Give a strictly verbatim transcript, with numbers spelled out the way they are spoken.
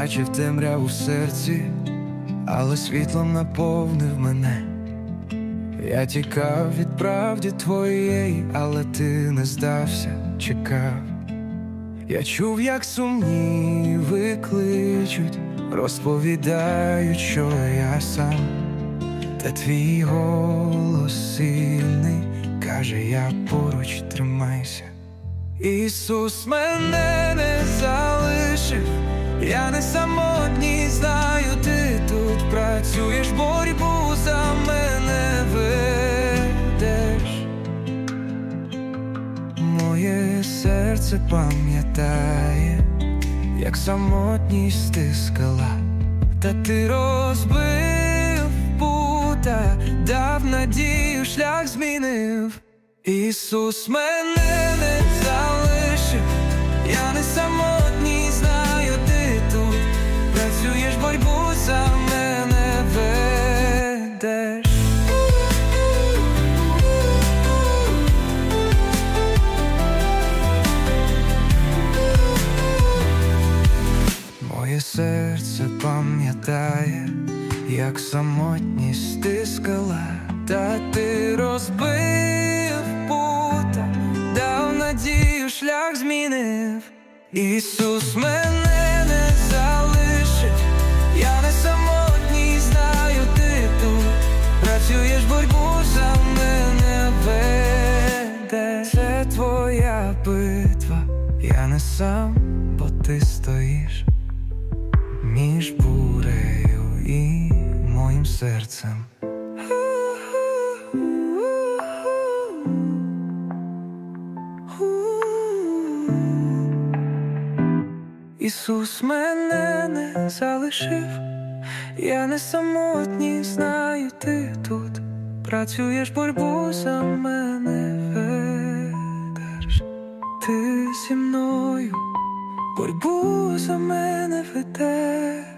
бачив темряву в серці, але світлом наповнив мене. Я тікав від правди твоєї, але ти не здався, чекав. Я чув, як сумніви кличуть, розповідають, що я сам. Та твій голос сильний каже: я поруч, тримайся. Ісус мене не залишив, я не самотній, знаю, ти тут працюєш, боротьбу за мене ведеш. Моє серце пам'ятає, як самотність стискала, та ти розбив пута, дав надію, шлях змінив. Ісус мене не залишив, я не самотній, знаю, ти тут працюєш, боротьбу за мене ведеш. Моє серце пам'ятає, як самотність стискала, та ти розбив пута, дав надію, шлях змінив. Ісус мене не залишив, я не самотній, знаю, ти тут працюєш, боротьбу за мене ведеш. Це твоя битва, я не сам, бо ти стоїш між бурею і моїм серцем. Ісус мене не залишив, я не самотній, знаю, ти тут працюєш, боротьбу за мене ведеш. Ти зі мною боротьбу за мене ведеш.